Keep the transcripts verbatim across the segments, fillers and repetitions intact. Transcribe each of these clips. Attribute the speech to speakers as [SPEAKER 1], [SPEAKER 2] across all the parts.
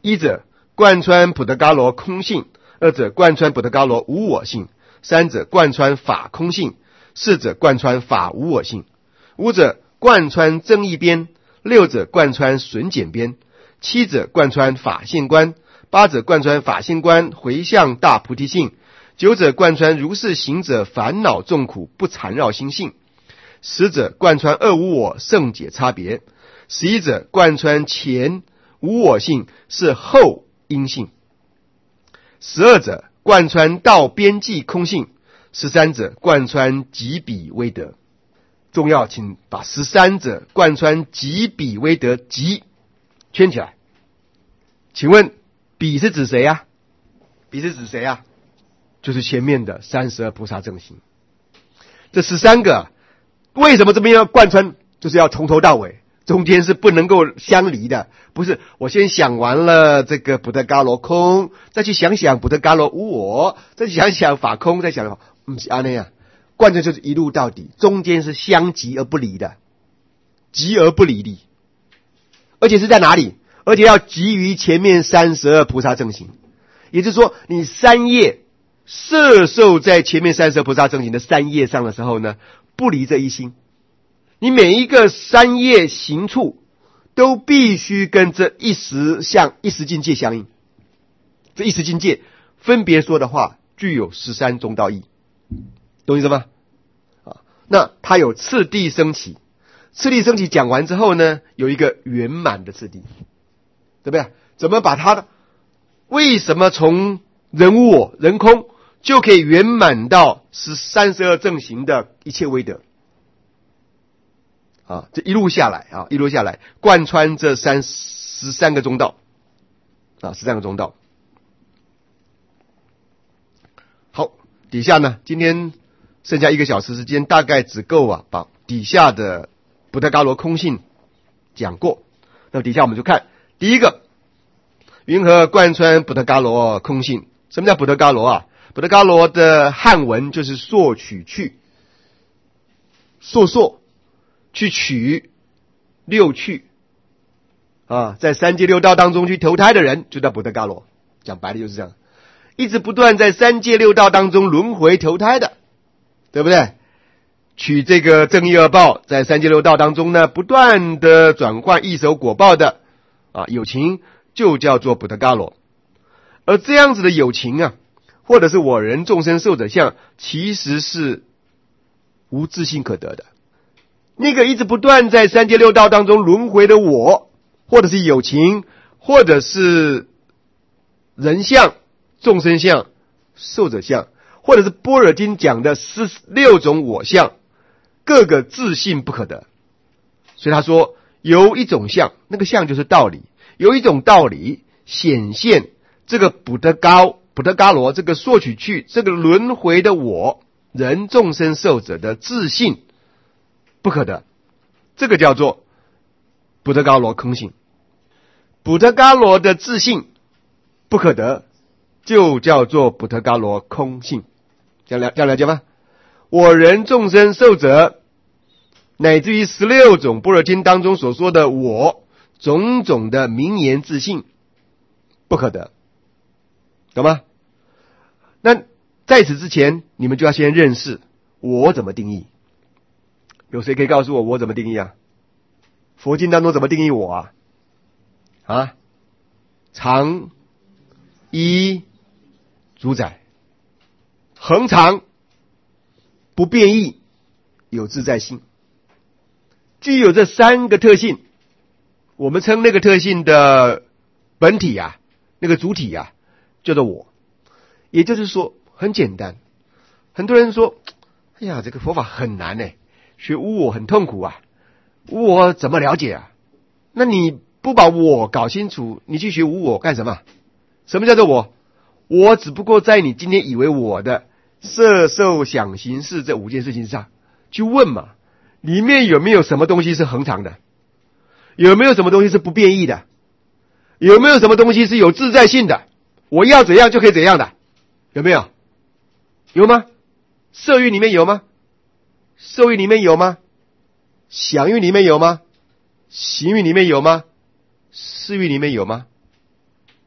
[SPEAKER 1] 一者贯穿普特伽罗空性，二者贯穿普特伽罗无我性，三者贯穿法空性，四者贯穿法无我性，五者贯穿增益边，六者贯穿损减边，七者贯穿法性观，八者贯穿法性观回向大菩提性，九者贯穿如是行者烦恼众苦不缠绕心性，十者贯穿二无我圣解差别，十一者贯穿前无我性是后因性，十二者贯穿道边际空性，十三者贯穿极彼威德。重要，请把十三者贯穿极彼威德极圈起来。请问彼是指谁啊？彼是指谁啊？就是前面的三十二菩萨正行。这十三个为什么这边要贯穿？就是要从头到尾，中间是不能够相离的。不是我先想完了这个普特伽罗空，再去想想普特伽罗无我，再去想想法空，再想不是这样，贯穿就是一路到底，中间是相即而不离的，即而不离的，而且是在哪里？而且要集于前面三十二菩萨正行。也就是说，你三业摄受在前面三十二菩萨正行的三业上的时候呢，不离这一心。你每一个三业行处都必须跟这一时相一时境界相应。这一时境界分别说的话具有十三中道义，懂意思吗？啊，那它有次第升起，次第升起讲完之后呢，有一个圆满的次第，对不对？怎么把它的为什么从人无我人空就可以圆满到是三十二正行的一切威德？啊，这一路下来啊，一路下来贯穿这三十三个中道啊，十三个中道。好，底下呢，今天剩下一个小时时间，大概只够啊把底下的普特伽罗空性讲过。那么底下我们就看第一个，云何贯穿普特伽罗空性？什么叫普特伽罗啊？普特伽罗的汉文就是索取去，索索去取六趣啊，在三界六道当中去投胎的人就叫普特伽罗，讲白了就是这样，一直不断在三界六道当中轮回投胎的，对不对？取这个正业恶报，在三界六道当中呢，不断的转换异熟果报的啊，有情就叫做普特伽罗。而这样子的有情啊，或者是我人众生寿者相，其实是无自性可得的。那个一直不断在三界六道当中轮回的我，或者是有情，或者是人相、众生相、寿者相，或者是般若经讲的十六种我相，各个自性不可得。所以他说，有一种相，那个相就是道理，有一种道理显现这个普特伽普特伽罗这个索取去这个轮回的我人众生寿者的自性不可得，这个叫做普特伽罗空性。普特伽罗的自性不可得，就叫做普特伽罗空性。这样了这样了解吗？我人众生寿者，乃至于十六种般若经当中所说的我种种的名言自性不可得，懂吗？那在此之前，你们就要先认识我怎么定义。有谁可以告诉我我怎么定义啊？佛经当中怎么定义我啊？啊，常一主宰，恒常不变异，有自在性。具有这三个特性，我们称那个特性的本体啊，那个主体啊，叫做我。也就是说，很简单，很多人说，哎呀，这个佛法很难呢，学无我很痛苦啊，无我怎么了解啊？那你不把我搞清楚，你去学无我干什么？什么叫做我？我只不过在你今天以为我的色受想行识这五件事情上去问嘛，里面有没有什么东西是恒常的？有没有什么东西是不变异的？有没有什么东西是有自在性的？我要怎样就可以怎样的？有没有？有吗？色欲里面有吗？受欲里面有吗？想欲里面有吗？行欲里面有吗？识欲里面有吗？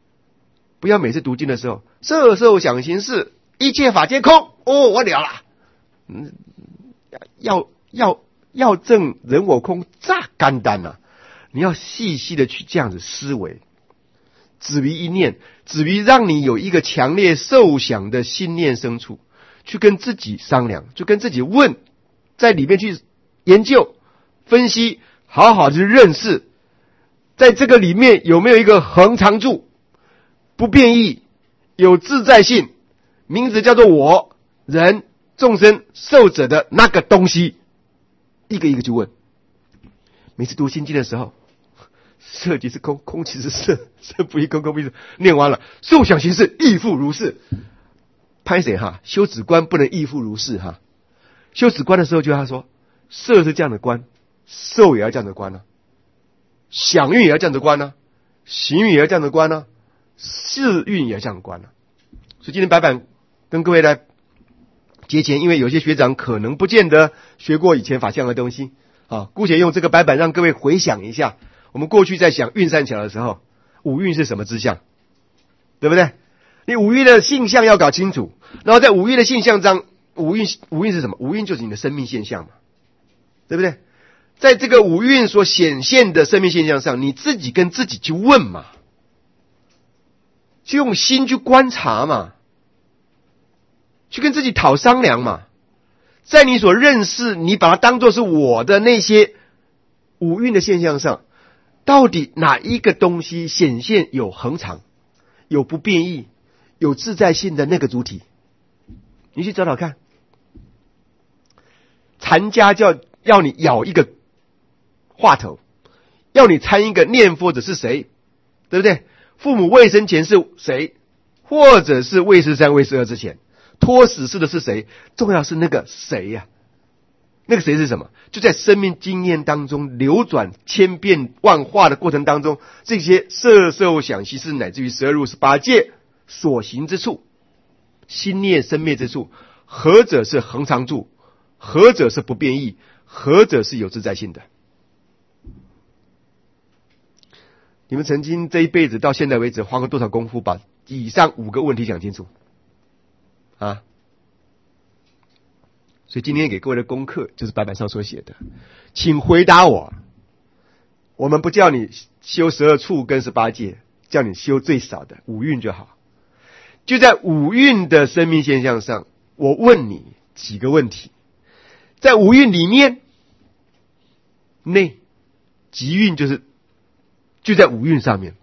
[SPEAKER 1] 不要每次读经的时候，色受想行识，一切法皆空。哦，我了了。嗯，要要要证人我空，咋简单啊？你要细细的去这样子思维，止于一念，止于让你有一个强烈受想的心念生处，去跟自己商量，就跟自己问，在里面去研究、分析，好好的去认识，在这个里面有没有一个恒常住、不变异、有自在性，名字叫做我、人、众生、受者的那个东西，一个一个去问。每次读心经的时候，色即是空，空即是色，色不异空，空不异色。念完了，受想行识亦复如是。拍谁哈？修止观不能亦复如是哈。修止观的时候，就他说，色是这样的观，受也要这样的观呢、啊，想运也要这样的观呢、啊，行运也要这样的观呢、啊，事运也要这样的观呢、啊。所以今天白板跟各位来节前，因为有些学长可能不见得学过以前法相的东西啊，姑且用这个白板让各位回想一下。我们过去在想运善巧的时候，五蕴是什么之相，对不对？你五蕴的性相要搞清楚，然后在五蕴的性相上，五蕴五蕴是什么？五蕴就是你的生命现象嘛，对不对？在这个五蕴所显现的生命现象上，你自己跟自己去问嘛，去用心去观察嘛，去跟自己讨商量嘛。在你所认识，你把它当作是我的那些五蕴的现象上，到底哪一个东西显现有恒常、有不变异、有自在性的那个主体？你去找找看。禅家叫要你咬一个话头，要你参一个念佛者是谁，对不对？父母未生前是谁，或者是未十三、未十二之前，托死世的是谁？重要是那个谁呀、啊？那个谁是什么？就在生命经验当中流转千变万化的过程当中，这些色受想行识乃至于十二入十八界所行之处，心念生灭之处，何者是恒常住，何者是不变异，何者是有自在性的？你们曾经这一辈子到现在为止花过多少功夫把以上五个问题讲清楚啊？所以今天给各位的功课就是白板上所写的，请回答我。我们不叫你修十二处跟十八界，叫你修最少的五蕴就好。就在五蕴的生命现象上，我问你几个问题。在五蕴里面，内极蕴就是就在五蕴上面，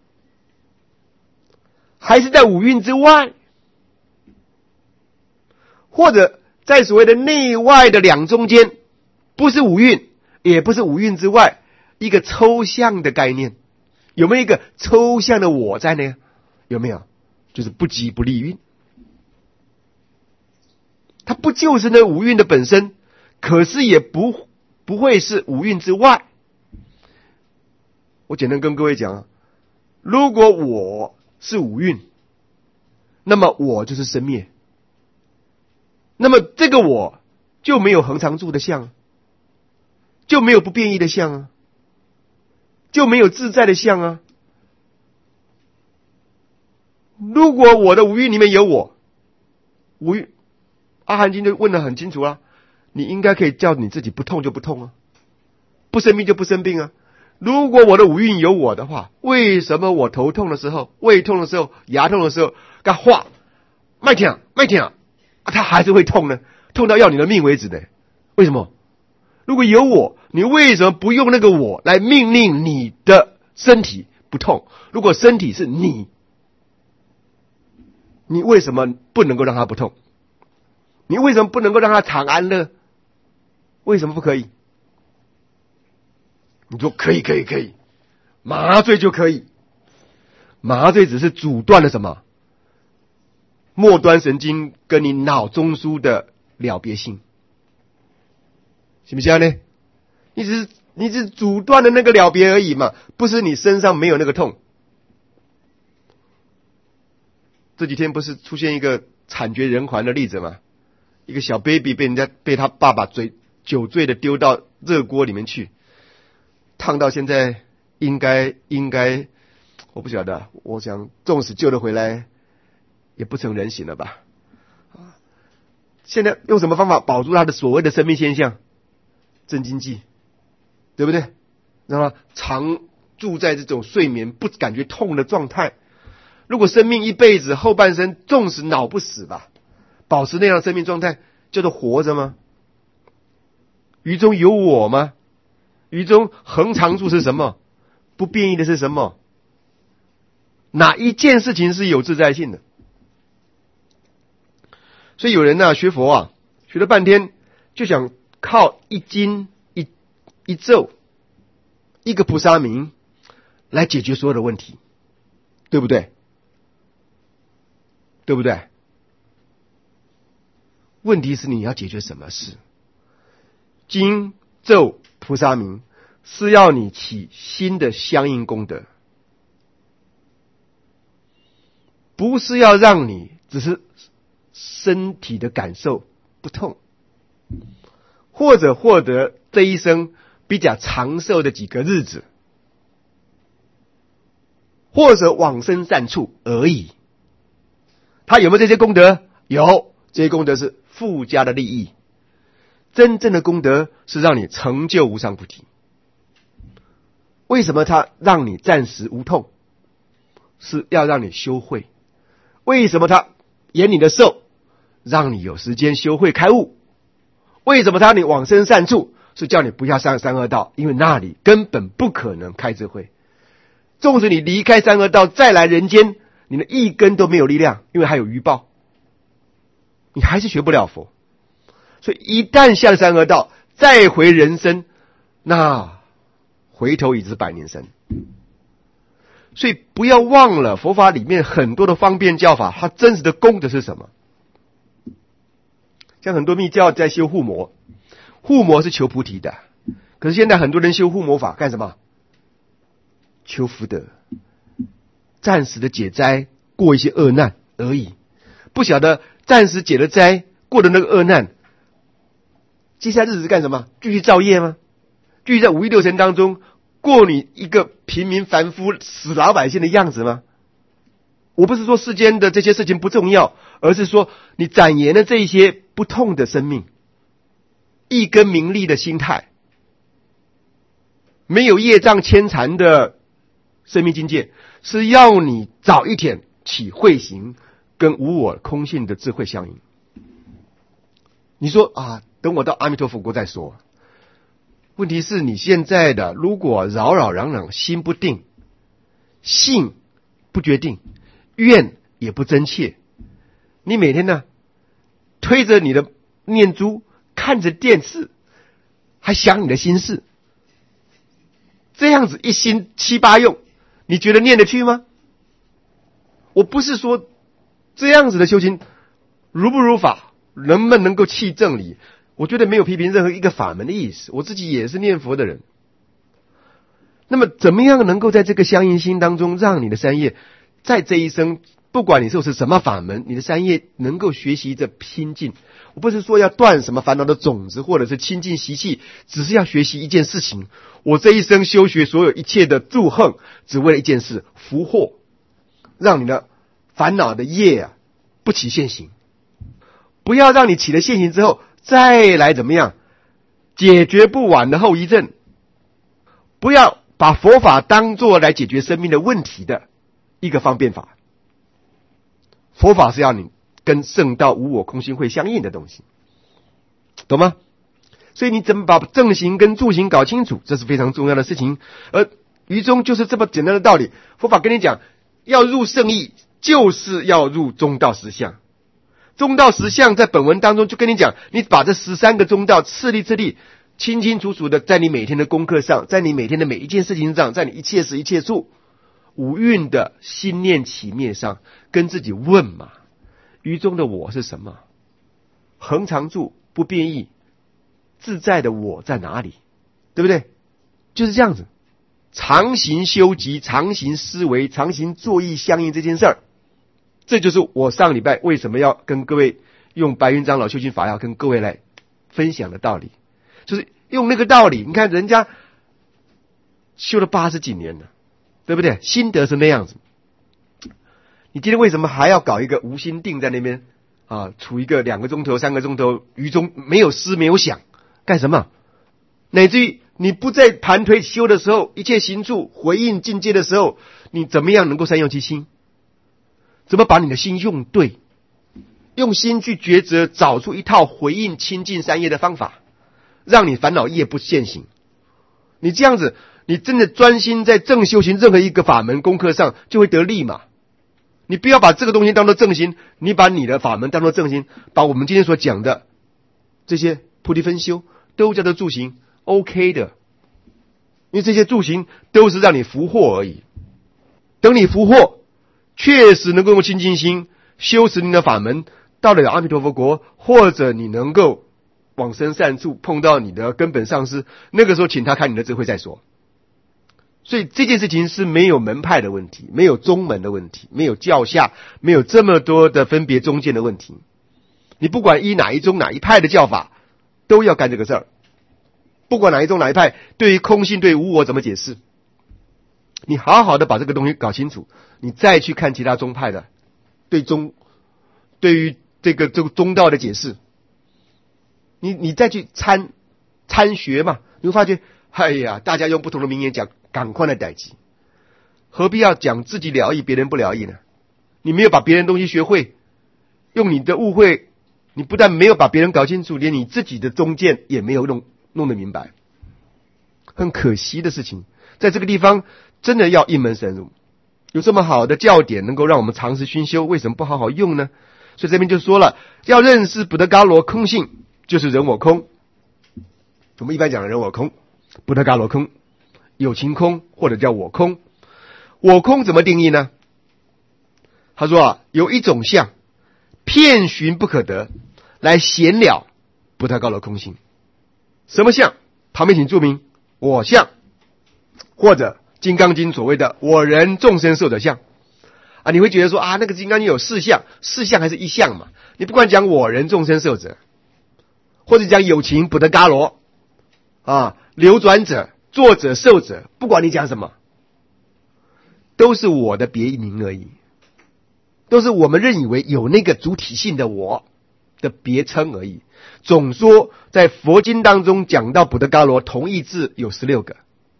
[SPEAKER 1] 还是在五蕴之外，或者在所谓的内外的两中间，不是五蕴，也不是五蕴之外，一个抽象的概念，有没有一个抽象的我在呢？有没有？就是不即不立蕴，它不就是那五蕴的本身，可是也不不会是五蕴之外。我简单跟各位讲，如果我是五蕴，那么我就是生灭。那么这个我就没有恒常住的相，就没有不变异的相啊，就没有自在的相啊。如果我的五蕴里面有我，五蕴阿含经就问得很清楚啊，你应该可以叫你自己不痛就不痛啊，不生病就不生病啊。如果我的五蕴有我的话，为什么我头痛的时候、胃痛的时候、牙痛的时候，该画麦痛麦痛它还是会痛呢？痛到要你的命为止的，为什么？如果有我，你为什么不用那个我来命令你的身体不痛？如果身体是你，你为什么不能够让它不痛？你为什么不能够让它常安乐？为什么不可以？你说可以可以可以，麻醉就可以，麻醉只是阻断了什么？末端神经跟你脑中枢的了别性，行不行呢？你只是你只是阻断了那个了别而已嘛，不是你身上没有那个痛。这几天不是出现一个惨绝人寰的例子吗？一个小 baby 被人家被他爸爸醉酒醉的丢到热锅里面去，烫到现在应该应该我不晓得，我想纵使救得回来，也不成人形了吧？现在用什么方法保住他的所谓的生命现象？镇静剂，对不对？让他常住在这种睡眠不感觉痛的状态。如果生命一辈子后半生，纵使脑不死吧，保持那样的生命状态，叫做活着吗？于中有我吗？于中恒常住是什么？不变异的是什么？哪一件事情是有自在性的？所以有人呢、啊、学佛啊，学了半天就想靠一经一一咒一个菩萨名来解决所有的问题，对不对？对不对？问题是你要解决什么事？经咒菩萨名是要你起新的相应功德，不是要让你只是身体的感受不痛，或者获得这一生比较长寿的几个日子，或者往生善处而已。他有没有这些功德？有，这些功德是附加的利益。真正的功德是让你成就无上菩提。为什么他让你暂时无痛？是要让你修慧。为什么他延你的寿？让你有时间修慧开悟。为什么他让你往生善处？是叫你不要上三恶道，因为那里根本不可能开智慧。纵使你离开三恶道再来人间，你的一根都没有力量，因为还有余报，你还是学不了佛。所以一旦下了三恶道，再回人生，那回头已是百年身。所以不要忘了佛法里面很多的方便教法，它真实的功德是什么？像很多密教在修护摩，护摩是求菩提的，可是现在很多人修护摩法干什么？求福德，暂时的解灾，过一些恶难而已。不晓得暂时解了灾，过的那个恶难，接下来日子干什么？继续造业吗？继续在五欲六尘当中过你一个平民凡夫死老百姓的样子吗？我不是说世间的这些事情不重要，而是说你展延了这一些不痛的生命，一根名利的心态，没有业障牵缠的生命境界，是要你早一点起慧行跟无我空性的智慧相应。你说啊，等我到阿弥陀佛国再说。问题是你现在的如果扰扰攘攘，心不定，性不决定，愿也不真切，你每天呢推着你的念珠，看着电视，还想你的心事，这样子一心七八用，你觉得念得去吗？我不是说这样子的修行如不如法，能不能够弃正理，我觉得没有批评任何一个法门的意思，我自己也是念佛的人。那么怎么样能够在这个相应心当中，让你的三业在这一生，不管你受是什么法门，你的三业能够学习着清净。我不是说要断什么烦恼的种子，或者是清净习气，只是要学习一件事情。我这一生修学所有一切的祝恨，只为了一件事，福祸，让你的烦恼的业啊不起现行，不要让你起了现行之后再来怎么样解决不完的后遗症。不要把佛法当作来解决生命的问题的一个方便法。佛法是要你跟圣道无我空性会相应的东西，懂吗？所以你怎么把正行跟助行搞清楚，这是非常重要的事情。而于中就是这么简单的道理。佛法跟你讲，要入圣义，就是要入中道实相。中道实相在本文当中就跟你讲，你把这十三个中道次第次第清清楚楚的在你每天的功课上，在你每天的每一件事情上，在你一切时一切处五蕴的心念起灭上，跟自己问嘛，于中的我是什么？恒常住不变异自在的我在哪里？对不对？就是这样子，常行修集，常行思维，常行作意相应这件事儿。这就是我上礼拜为什么要跟各位用白云长老修行法要跟各位来分享的道理，就是用那个道理。你看人家修了八十几年了， 对不对？心得是那样子。你今天为什么还要搞一个无心定在那边啊？处一个两个钟头、三个钟头，于中没有思没有想，干什么？乃至于你不在盘腿修的时候，一切行处回应境界的时候，你怎么样能够善用其心？怎么把你的心用对？用心去抉择，找出一套回应清净三业的方法，让你烦恼业不现行。你这样子，你真的专心在正修行任何一个法门功课上，就会得利嘛。你不要把这个东西当作正心，你把你的法门当作正心，把我们今天所讲的这些菩提分修都叫做助行 ，OK 的。因为这些助行都是让你福祸而已。等你福祸，确实能够用清净心修持你的法门，到了阿弥陀佛国，或者你能够往生善处，碰到你的根本上师，那个时候请他看你的智慧再说。所以这件事情是没有门派的问题，没有宗门的问题，没有教下，没有这么多的分别中间的问题。你不管依哪一宗哪一派的教法，都要干这个事儿。不管哪一宗哪一派，对于空性对于无我怎么解释，你好好的把这个东西搞清楚，你再去看其他宗派的对宗对于这个这个中道的解释，你你再去参参学嘛，你会发觉，哎呀，大家用不同的名言讲赶快的代际，何必要讲自己了义别人不了义呢？你没有把别人东西学会，用你的误会，你不但没有把别人搞清楚，连你自己的中见也没有弄弄得明白，很可惜的事情。在这个地方真的要一门深入，有这么好的教典能够让我们长时熏修，为什么不好好用呢？所以这边就说了，要认识布德伽罗空性，就是人我空。我们一般讲的人我空，布德伽罗空，有情空，或者叫我空。我空怎么定义呢？他说啊，有一种相，遍寻不可得，来显了布德伽罗空性。什么相？旁边请注明我相，或者金刚经所谓的我人众生寿者相啊。你会觉得说啊，那个金刚经有四相，四相还是一相嘛？你不管讲我人众生寿者，或者讲有情布德伽罗啊，流转者、作者、受者，不管你讲什么，都是我的别名而已，都是我们认以为有那个主体性的我的别称而已。总说在佛经当中讲到布德伽罗同义字有十六个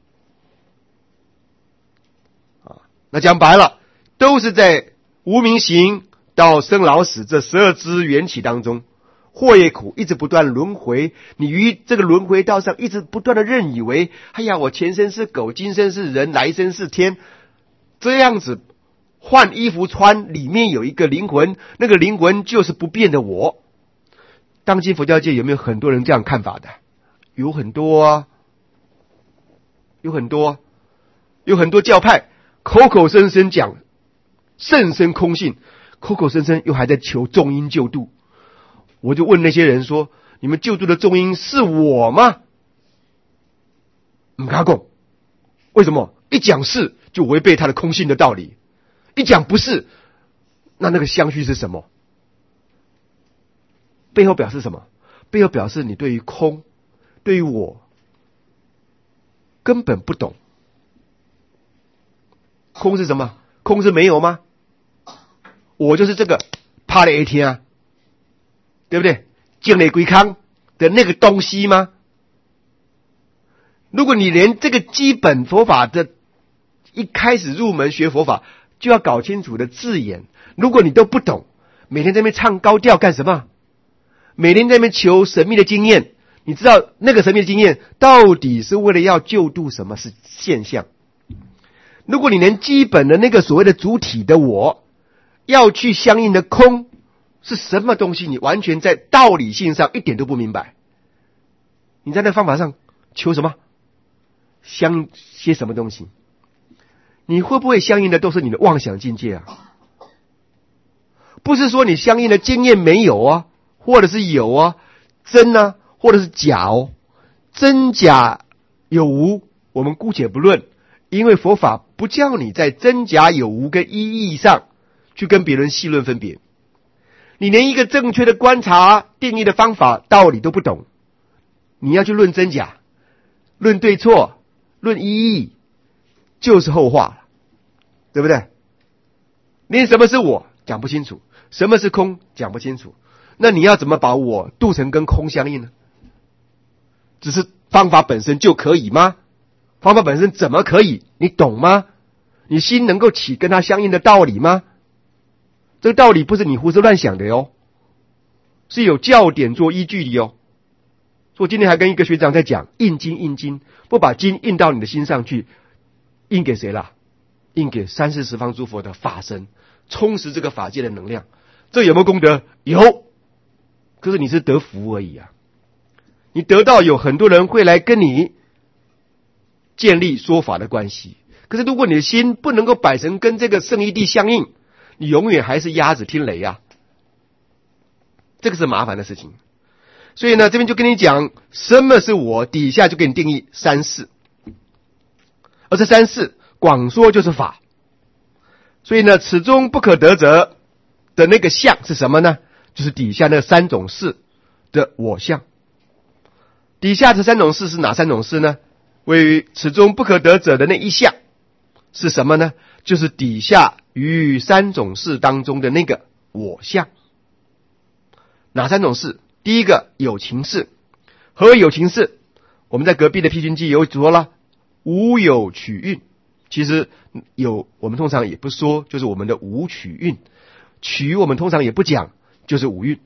[SPEAKER 1] 啊，那讲白了，都是在无明行到生老死这十二支缘起当中，祸业苦一直不断轮回，你于这个轮回道上一直不断的认以为，哎呀，我前生是狗，今生是人，来生是天，这样子换衣服穿，里面有一个灵魂，那个灵魂就是不变的我。当今佛教界有没有很多人这样看法的？有很多啊，有很多，有很多教派口口声声讲甚深空性，口口声声又还在求众因救度。我就问那些人说，你们救度的众因是我吗？不敢讲。为什么？一讲是就违背他的空性的道理，一讲不是，那那个相续是什么？背后表示什么？背后表示你对于空，对于我根本不懂。空是什么？空是没有吗？我就是这个怕了一天啊，对不对？净类归康的那个东西吗？如果你连这个基本佛法的一开始入门学佛法就要搞清楚的字眼，如果你都不懂，每天在那边唱高调干什么？每天在那边求神秘的经验，你知道那个神秘的经验到底是为了要救度什么是现象？如果你连基本的那个所谓的主体的我要去相应的空是什么东西，你完全在道理性上一点都不明白，你在那方法上求什么？相些什么东西？你会不会相应的都是你的妄想境界啊？不是说你相应的经验没有啊，或者是有啊，真啊，或者是假哦，真假有无我们姑且不论，因为佛法不叫你在真假有无跟意义上去跟别人细论分别，你连一个正确的观察定义的方法道理都不懂，你要去论真假，论对错，论意义，就是后话了。 对不对？连什么是我讲不清楚，什么是空讲不清楚，那你要怎么把我度成跟空相应呢？只是方法本身就可以吗？方法本身怎么可以？你懂吗？你心能够起跟它相应的道理吗？这个道理不是你胡思乱想的哟，是有教典做依据的哟。所以我今天还跟一个学长在讲印经印经，不把经印到你的心上去，印给谁啦？印给三世十方诸佛的法身，充实这个法界的能量。这有没有功德？有，可是你是得福而已啊。你得到有很多人会来跟你建立说法的关系，可是如果你的心不能够摆成跟这个圣义谛相应，你永远还是鸭子听雷啊，这个是麻烦的事情。所以呢，这边就跟你讲什么是我，底下就给你定义三世，而这三世广说就是法。所以呢，此中不可得者的那个相是什么呢？就是底下那三种事的我相。底下这三种事是哪三种事呢？位于此中不可得者的那一项是什么呢？就是底下于三种事当中的那个我相。哪三种事？第一个有情事。何为有情事？我们在隔壁的辟军记有说了，无有取运。其实有，我们通常也不说，就是我们的无取运。取我们通常也不讲，就是五蕴。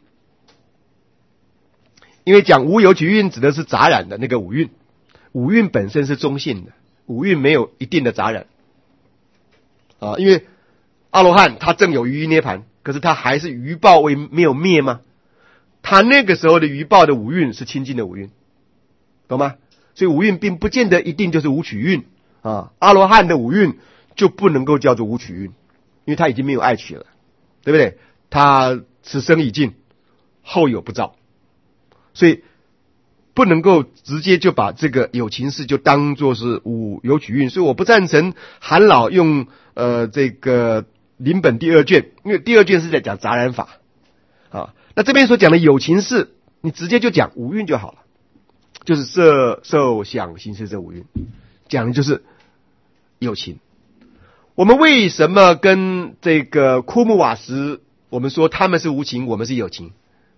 [SPEAKER 1] 因为讲无有取运指的是杂染的那个五蕴，五蕴本身是中性的，五蕴没有一定的杂染啊。因为阿罗汉他正有余涅盘，可是他还是余报未没有灭吗？他那个时候的余报的五蕴是清净的五蕴，懂吗？所以五蕴并不见得一定就是无取运啊。阿罗汉的五蕴就不能够叫做无取运，因为他已经没有爱取了，对不对？他此生已尽，后有不造，所以不能够直接就把这个有情事就当作是无有取运。所以我不赞成韩老用呃这个临本第二卷，因为第二卷是在讲杂染法啊。那这边所讲的有情事，你直接就讲五蕴就好了，就是色受想行识这五蕴，讲的就是有情。我们为什么跟这个枯木瓦石，我们说他们是无情，我们是有情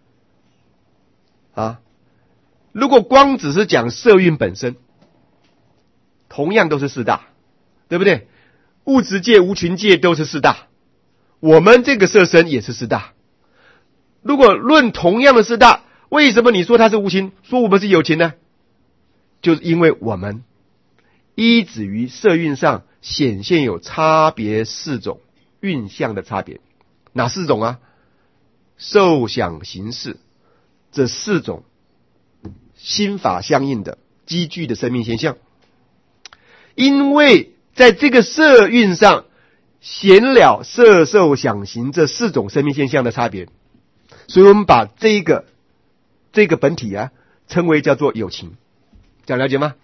[SPEAKER 1] 啊？如果光只是讲色蕴本身，同样都是四大，对不对？物质界、无群界都是四大，我们这个色身也是四大。如果论同样的四大，为什么你说它是无情，说我们是有情呢？就是因为我们依止于色蕴上显现有差别四种蕴相的差别。哪四种啊？受想行识，这四种心法相应的积聚的生命现象。因为在这个色蕴上显了色受想行这四种生命现象的差别，所以我们把这个这个本体啊称为叫做有情，这样了解吗？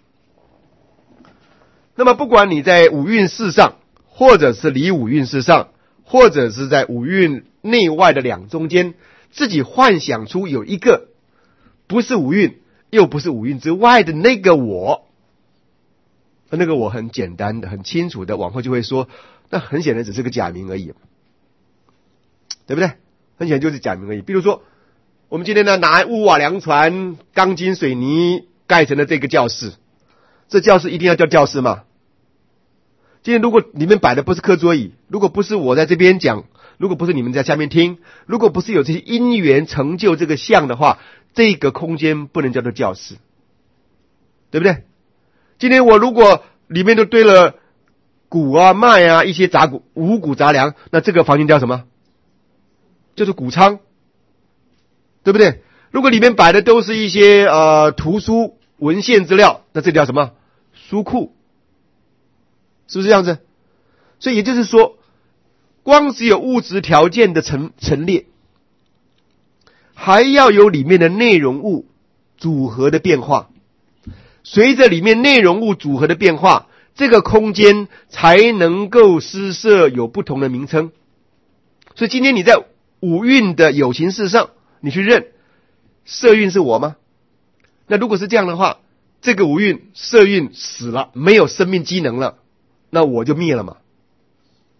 [SPEAKER 1] 那么不管你在五蕴事上，或者是离五蕴事上，或者是在五蕴内外的两中间，自己幻想出有一个不是五蕴又不是五蕴之外的那个我，那个我很简单的很清楚的往后就会说，那很显然只是个假名而已，对不对？很显然就是假名而已。比如说我们今天呢拿屋瓦梁船钢筋水泥盖成了这个教室，这教室一定要叫教室吗？今天如果里面摆的不是课桌椅，如果不是我在这边讲，如果不是你们在下面听，如果不是有这些因缘成就这个相的话，这个空间不能叫做教室，对不对？今天我如果里面都堆了谷啊麦啊一些杂谷五谷杂粮，那这个房间叫什么？就是谷仓，对不对？如果里面摆的都是一些呃图书文献资料，那这叫什么？书库，是不是这样子？所以也就是说，光只有物质条件的陈陈列，还要有里面的内容物组合的变化，随着里面内容物组合的变化，这个空间才能够施设有不同的名称。所以今天你在五蕴的有情事上，你去认色蕴是我吗？那如果是这样的话，这个五蕴色蕴死了，没有生命机能了，那我就灭了嘛，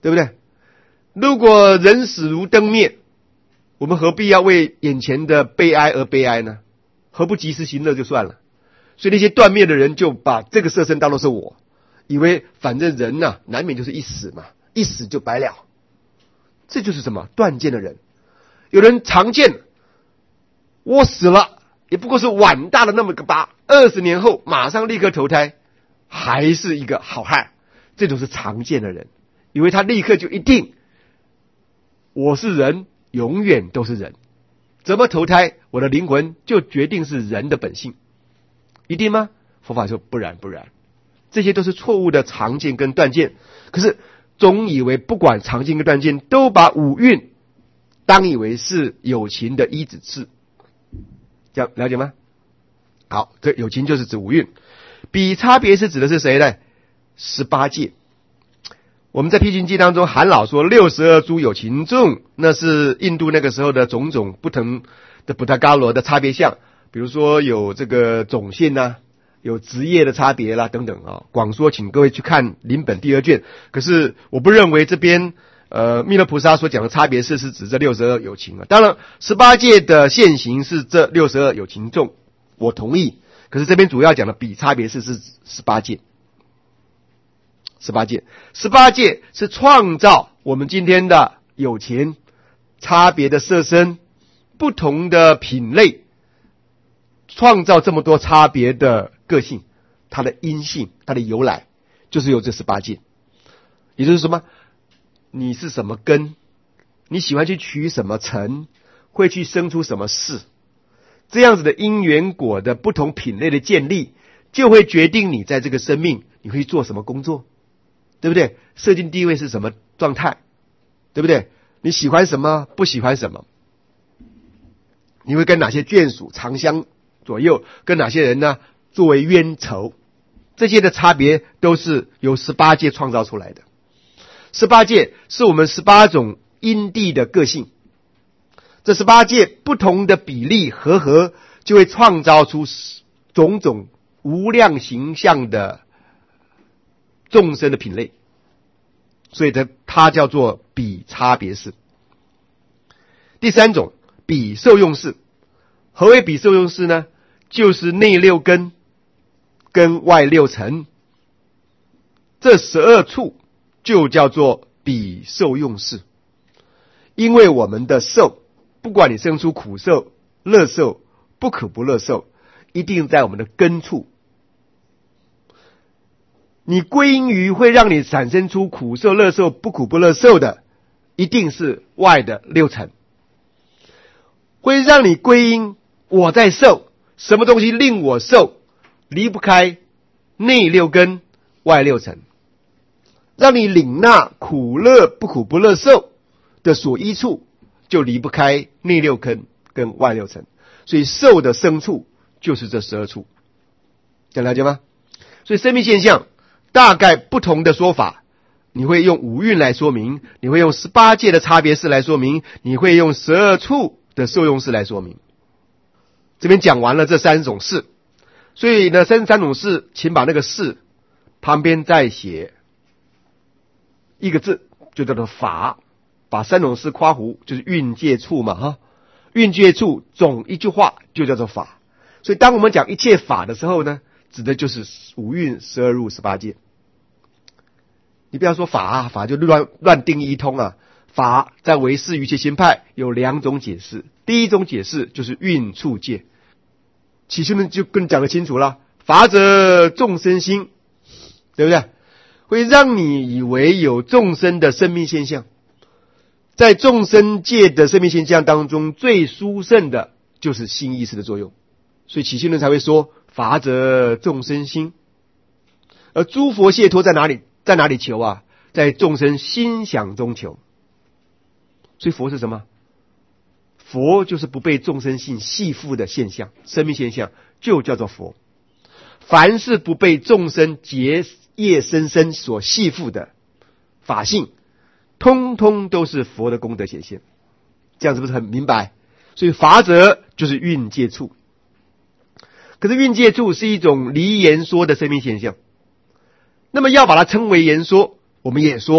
[SPEAKER 1] 对不对？如果人死如灯灭，我们何必要为眼前的悲哀而悲哀呢？何不及时行乐就算了？所以那些断灭的人就把这个色身当作是我，以为反正人呐、啊、难免就是一死嘛，一死就白了。这就是什么？断见的人。有人常见，我死了也不过是碗大的那么个疤，二十年后马上立刻投胎，还是一个好汉。这种是常见的人，以为他立刻就一定我是人，永远都是人，怎么投胎我的灵魂就决定是人的本性，一定吗？佛法说不然不然，这些都是错误的常见跟断见。可是总以为不管常见跟断见，都把五蕴当以为是有情的依止次，这样了解吗？好，这有情就是指五蕴。比差别是指的是谁呢？十八界。我们在《辟经记》当中，韩老说六十二诸有情众，那是印度那个时候的种种不同的布达伽罗的差别相，比如说有这个种姓啊，有职业的差别啦等等啊。广说，请各位去看林本第二卷。可是我不认为这边呃弥勒菩萨所讲的差别是是指这六十二有情啊。当然，十八界的现行是这六十二有情众，我同意。可是这边主要讲的比差别是是十八界。十八界，十八界是创造我们今天的有情，差别的色身，不同的品类，创造这么多差别的个性，它的因性，它的由来，就是有这十八界。也就是什么？你是什么根？你喜欢去取什么尘？会去生出什么事？这样子的因缘果的不同品类的建立，就会决定你在这个生命你会做什么工作。对不对？设定地位是什么状态？对不对？你喜欢什么？不喜欢什么？你会跟哪些眷属长相左右？跟哪些人呢作为冤仇？这些的差别都是由十八界创造出来的。十八界是我们十八种因地的个性，这十八界不同的比例和合，就会创造出种种无量形象的众生的品类，所以它它叫做比差别式。第三种，比受用式。何谓比受用式呢？就是内六根跟外六尘，这十二处就叫做比受用式。因为我们的受，不管你生出苦受、乐受、不苦不乐受，一定在我们的根处。你归因于会让你产生出苦受、乐受、不苦不乐受的，一定是外的六尘。会让你归因我在受，什么东西令我受，离不开内六根、外六尘。让你领纳苦乐、不苦不乐受的所依处，就离不开内六根跟外六尘。所以受的生处就是这十二处，这样了解吗？所以生命现象大概不同的说法，你会用五蕴来说明，你会用十八界的差别式来说明，你会用十二处的受用式来说明。这边讲完了这三种事，所以呢，三三种事，请把那个事旁边再写一个字，就叫做法。把三种事括弧，就是蕴界处嘛，哈，蕴界处总一句话就叫做法。所以当我们讲一切法的时候呢，指的就是五蕴、十二入、十八界。你不要说法啊，法就乱乱定义一通啊。法在唯识瑜伽行派有两种解释，第一种解释就是蕴处界。起修们就更讲得清楚了，法者众生心，对不对？会让你以为有众生的生命现象。在众生界的生命现象当中，最殊胜的就是心意识的作用，所以起信论才会说法者众生心。而诸佛解脱在哪里？在哪里求啊？在众生心想中求。所以佛是什么？佛就是不被众生性系缚的现象，生命现象就叫做佛。凡是不被众生结业生生所系缚的法性，通通都是佛的功德显现。这样是不是很明白？所以法者就是蕴界处。可是蕴界处是一种离言说的生命现象，那么要把它称为言说，我们也说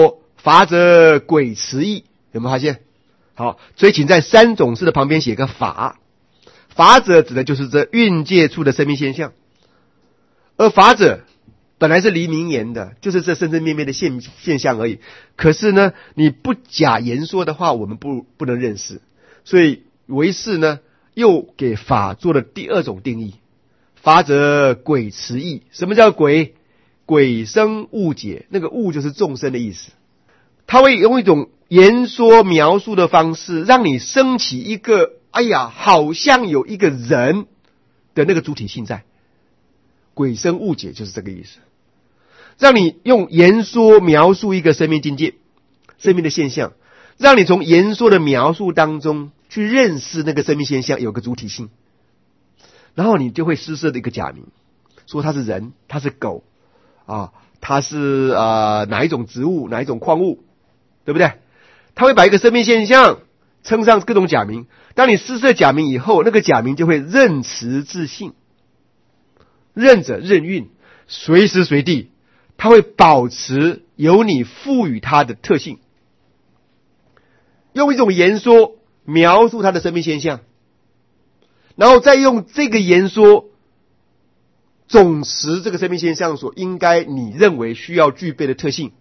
[SPEAKER 1] 法者诡辞异，有没有发现？好，所以请在三种事的旁边写个法。法者指的就是这蕴界处的生命现象，而法者本来是离名言的，就是这生生灭灭的现现象而已。可是呢，你不假言说的话，我们不不能认识。所以唯识呢，又给法做了第二种定义。法者诡辞异，什么叫诡？诡生误解，那个误就是众生的意思。他会用一种言说描述的方式，让你升起一个哎呀，好像有一个人的那个主体性在。诡生误解就是这个意思，让你用言说描述一个生命境界、生命的现象，让你从言说的描述当中去认识那个生命现象有个主体性，然后你就会施设的一个假名，说他是人，他是狗啊，他是呃哪一种植物，哪一种矿物，对不对？他会把一个生命现象称上各种假名。当你施设假名以后，那个假名就会任词自信，任者任运，随时随地它会保持由你赋予它的特性，用一种言说描述它的生命现象，然后再用这个言说总持这个生命现象所应该你认为需要具备的特性，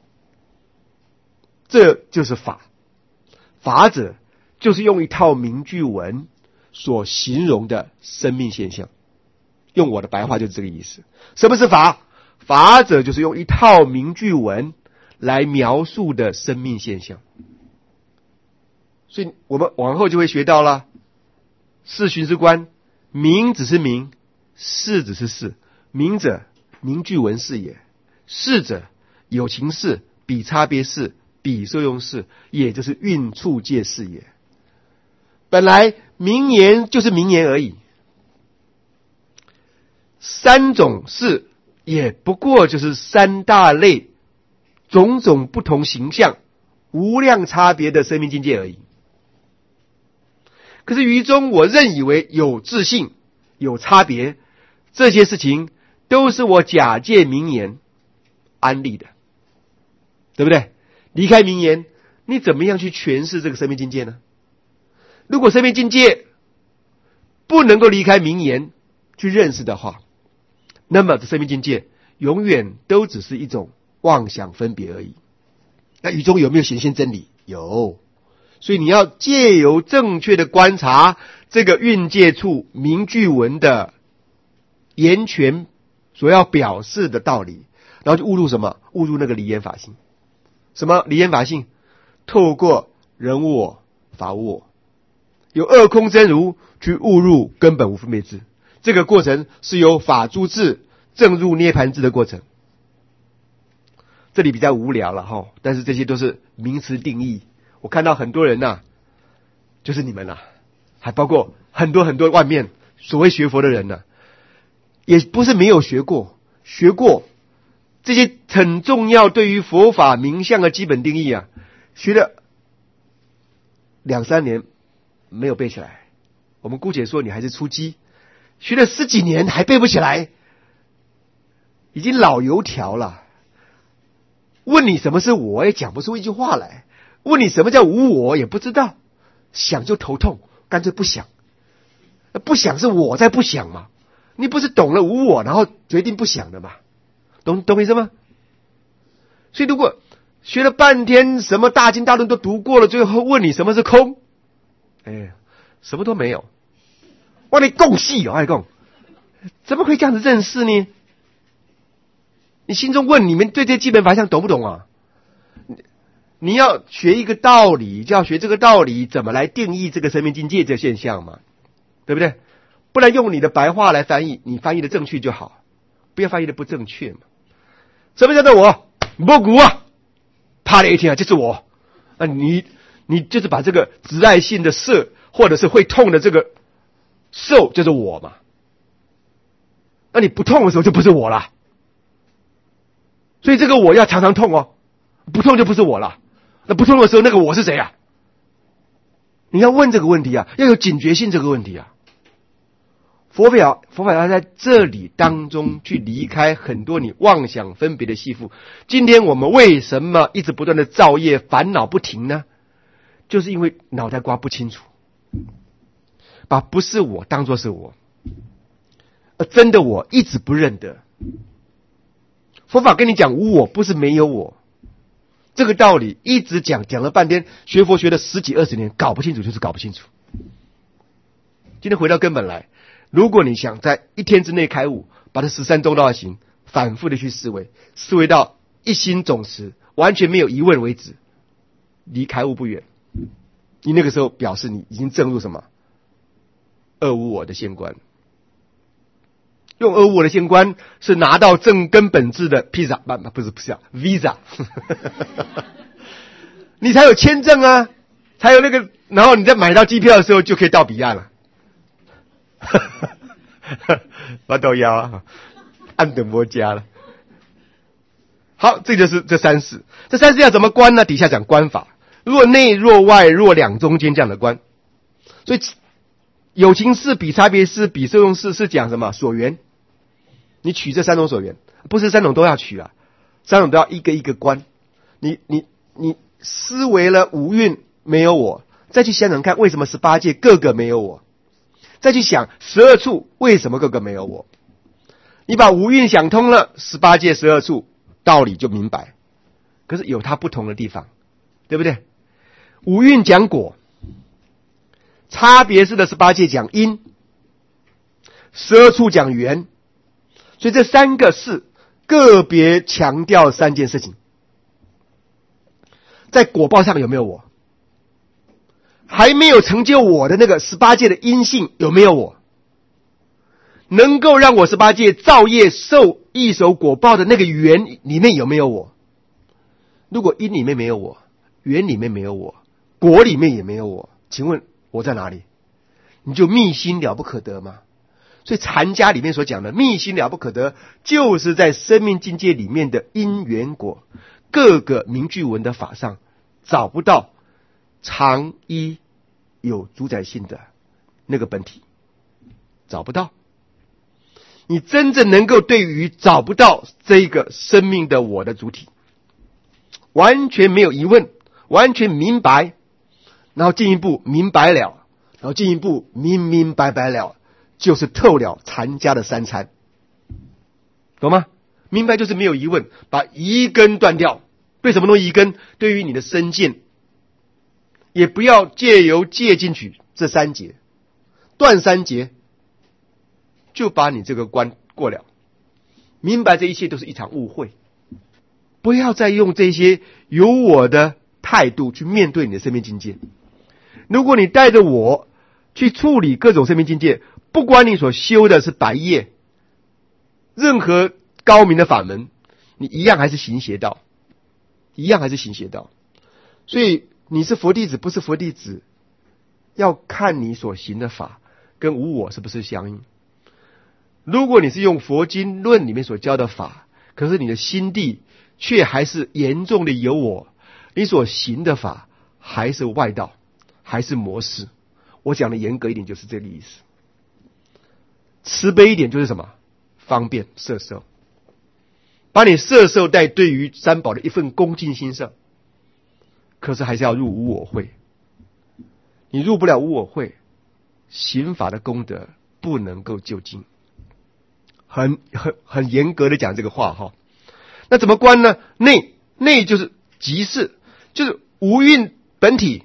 [SPEAKER 1] 这就是法。法者就是用一套名句文所形容的生命现象，用我的白话就是这个意思。什么是法？法者就是用一套名句文来描述的生命现象。所以我们往后就会学到了，是寻思观，名只是名，事只是事。名者名句文是也，事者有情事，比差别事，比受用事，也就是蕴处界事也。本来名言就是名言而已，三种事也不过就是三大类种种不同形象无量差别的生命境界而已。可是于中我认以为有自性有差别，这些事情都是我假借名言安立的，对不对？离开名言，你怎么样去诠释这个生命境界呢？如果生命境界不能够离开名言去认识的话，那么这生命境界永远都只是一种妄想分别而已。那于中有没有显现真理？有。所以你要借由正确的观察这个蕴界处名句文的言权所要表示的道理，然后就悟入什么？悟入那个离言法性。什么离言法性？透过人无我，法无我，有二空真如去悟入根本无分别智。这个过程是由法诸智证入涅盘智的过程。这里比较无聊了哈，但是这些都是名词定义。我看到很多人呐、啊，就是你们呐、啊，还包括很多很多外面所谓学佛的人呐、啊，也不是没有学过，学过这些很重要对于佛法名相的基本定义啊，学了两三年没有背起来。我们姑且说你还是初机，学了十几年还背不起来，已经老油条了。问你什么是我，也讲不出一句话来。问你什么叫无我，也不知道。想就头痛，干脆不想。不想是我在不想嘛？你不是懂了无我，然后决定不想的嘛？懂懂意思吗？所以如果学了半天，什么大经大论都读过了，最后问你什么是空，哎，什么都没有。哇，你共戏哦，爱共，怎么可以这样子认识呢？你心中问，你们对这基本法相懂不懂啊？你要学一个道理，就要学这个道理怎么来定义这个生命境界这现象嘛，对不对？不然用你的白话来翻译，你翻译的正确就好，不要翻译的不正确嘛。什么叫做我？不古啊，啪的一听啊，就是我。那你你就是把这个执爱性的色，或者是会痛的这个受，就是我嘛。那你不痛的时候就不是我了。所以这个我要常常痛哦，不痛就不是我了。那不痛的时候，那个我是谁啊？你要问这个问题啊，要有警觉性这个问题啊。 佛法佛法要在这里当中去离开很多你妄想分别的系缚。今天我们为什么一直不断的造业，烦恼不停呢？就是因为脑袋瓜不清楚，把不是我当作是我，而真的我一直不认得。佛法跟你讲无我，不是没有我，这个道理一直讲，讲了半天，学佛学了十几二十年，搞不清楚就是搞不清楚。今天回到根本来，如果你想在一天之内开悟，把这十三中道行反复的去思维，思维到一心总持，完全没有疑问为止，离开悟不远。你那个时候表示你已经证入什么二无我的仙观。用二无我的仙观是拿到正根本质的披萨，不不是不是 Visa 你才有签证啊，才有那个，然后你在买到机票的时候就可以到彼岸了。我都要啊，按等波加了。好，这就是这三世。这三世要怎么观呢？底下讲观法，若内若外若两中间这样的观。所以有情事比差别事比受用事是讲什么？所缘。你取这三种所缘，不是三种都要取啊，三种都要一个一个观。你你你思维了五蕴没有我，再去想想看为什么十八界个个没有我，再去想十二处为什么个个没有我。你把五蕴想通了，十八界十二处道理就明白。可是有它不同的地方，对不对？五蕴讲果，差别是的十八界讲因，十二处讲缘。所以这三个是个别强调三件事情。在果报上有没有我？还没有成就我的那个十八界的因性有没有我？能够让我十八界造业受一手果报的那个缘里面有没有我？如果因里面没有我，缘里面没有我，果里面也没有我，请问我在哪里？你就密心了不可得吗？所以禅家里面所讲的密心了不可得，就是在生命境界里面的因缘果各个名句文的法上找不到常一有主宰性的那个本体，找不到。你真正能够对于找不到这个生命的我的主体完全没有疑问，完全明白，然后进一步明白了，然后进一步明明白白了，就是透了禅家的三参，懂吗？明白就是没有疑问，把疑根断掉。对什么东西疑根？对于你的身见，也不要借由借进去这三节，断三节，就把你这个关过了。明白这一切都是一场误会，不要再用这些有我的态度去面对你的生命境界。如果你带着我去处理各种生命境界，不管你所修的是白业，任何高明的法门，你一样还是行邪道，一样还是行邪道。所以你是佛弟子不是佛弟子，要看你所行的法跟无我是不是相应。如果你是用佛经论里面所教的法，可是你的心地却还是严重的有我，你所行的法还是外道，还是模式。我讲的严格一点就是这个意思。慈悲一点就是什么？方便摄受，把你摄受在对于三宝的一份恭敬心上。可是还是要入无我会，你入不了无我会，行法的功德不能够就近。很很很严格的讲这个话哈。那怎么观呢？内内就是即是，就是无蕴本体。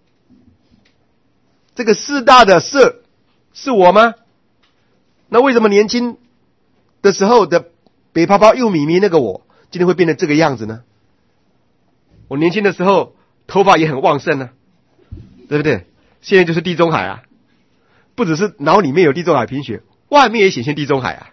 [SPEAKER 1] 这个四大的色是我吗？那为什么年轻的时候的北泡泡又咪咪那个我，今天会变成这个样子呢？我年轻的时候头发也很旺盛呢、啊，对不对？现在就是地中海啊，不只是脑里面有地中海贫血，外面也显现地中海啊。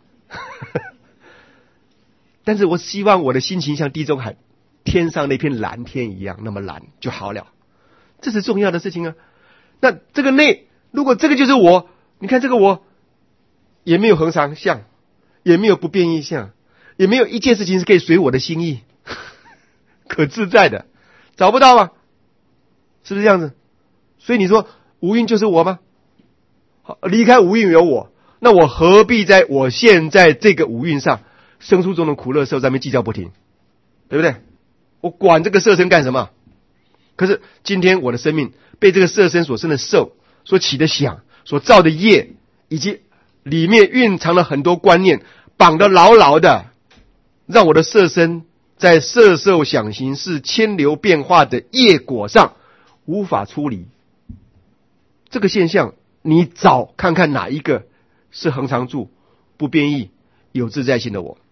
[SPEAKER 1] 但是我希望我的心情像地中海天上那片蓝天一样那么蓝就好了，这是重要的事情啊。那这个内，如果这个就是我，你看这个我也没有恒常相，也没有不变异相，也没有一件事情是可以随我的心意可自在的，找不到吗？是不是这样子？所以你说无蕴就是我吗？好，离开无蕴有我， 那我何必在我现在这个五蕴上生出种种苦乐受，在那边计较不停，对不对？我管这个色身干什么？可是今天我的生命被这个色身所生的受、所起的想、所造的业，以及里面蕴藏了很多观念，绑得牢牢的，让我的色身在色受想行识千流变化的业果上无法出离。这个现象，你找看看哪一个是恒常住、不变异、有自在性的我？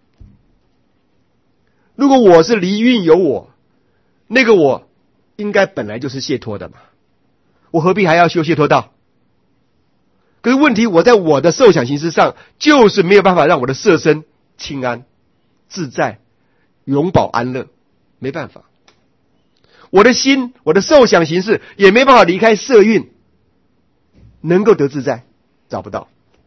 [SPEAKER 1] 如果我是离蕴有我，那个我应该本来就是解脱的嘛，我何必还要修解脱道？可是问题，我在我的受想行识上，就是没有办法让我的色身清安、自在、永保安乐，没办法。我的心，我的受想行识也没办法离开色蕴，能够得自在，找不到，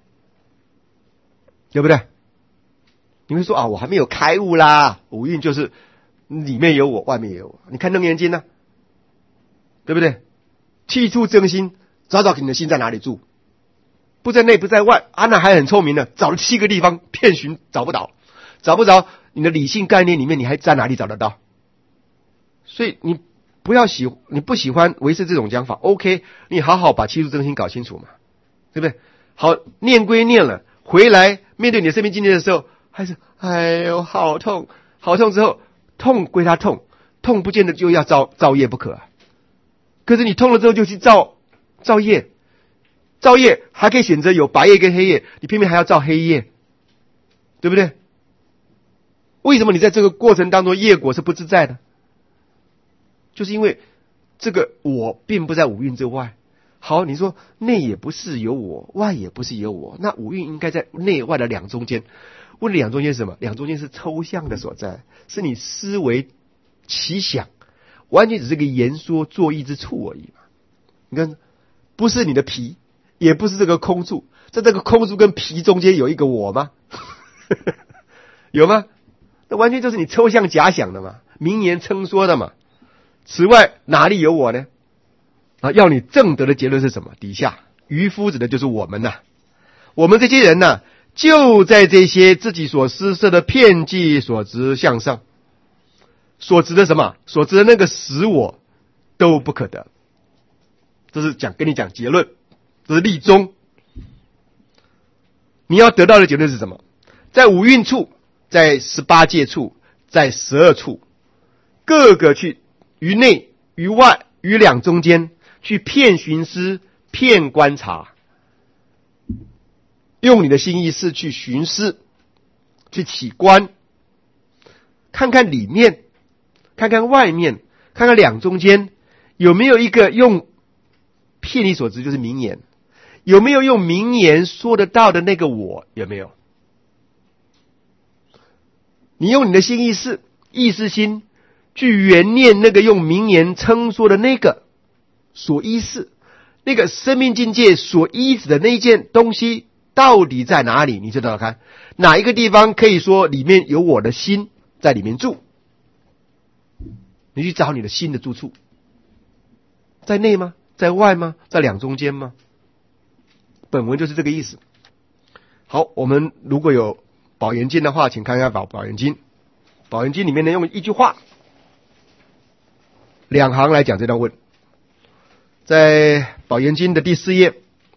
[SPEAKER 1] 对不对？你会说啊，我还没有开悟啦，五蕴就是里面有我，外面也有我。你看《楞严经》呢，对不对？气触真心，找找你的心在哪里住，不在内不在外。阿难还很聪明呢，找了七个地方遍寻，找不到，找不着。你的理性概念里面，你还在哪里找得到？所以你不要喜，你不喜欢维持这种讲法 ，OK， 你好好把气触真心搞清楚嘛，对不对？好，念归念了，回来面对你的生命境界的时候，还是哎呦好痛，好痛之后，痛归他痛，痛不见得就要造造业不可啊。可是你痛了之后就去造造业，造业还可以选择有白业跟黑业，你偏偏还要造黑业，对不对？为什么你在这个过程当中业果是不自在的？就是因为这个我并不在五蕴之外。好，你说内也不是有我，外也不是有我，那五蕴应该在内外的两中间。问两中间是什么？两中间是抽象的所在，是你思维奇想，完全只是个言说作意之处而已嘛。你看，不是你的皮，也不是这个空处，在这个空处跟皮中间有一个我吗？有吗？那完全就是你抽象假想的嘛，名言称说的嘛。此外哪里有我呢？啊，要你证得的结论是什么？底下渔夫指的就是我们呐、啊，我们这些人呢、啊，就在这些自己所施设的遍计所执向上，所执的什么？所执的那个实我都不可得。这是讲跟你讲结论，这是立宗。你要得到的结论是什么？在五蕴处，在十八界处，在十二处，各个去于内于外于两中间去遍寻思、遍观察，用你的心意识去寻思、去起观，看看里面，看看外面，看看两中间有没有一个用遍你所知就是名言，有没有用名言说得到的那个我？有没有？你用你的心意识、意识心去缘念那个用名言称说的那个所依事，那个生命境界所依止的那一件东西到底在哪里？你知道看哪一个地方可以说里面有我的心在里面住？你去找你的心的住处，在内吗？在外吗？在两中间吗？本文就是这个意思。好，我们如果有宝严经的话，请看一下宝宝严经。宝严经里面呢，用一句话两行来讲这段问。在宝严经的第四页，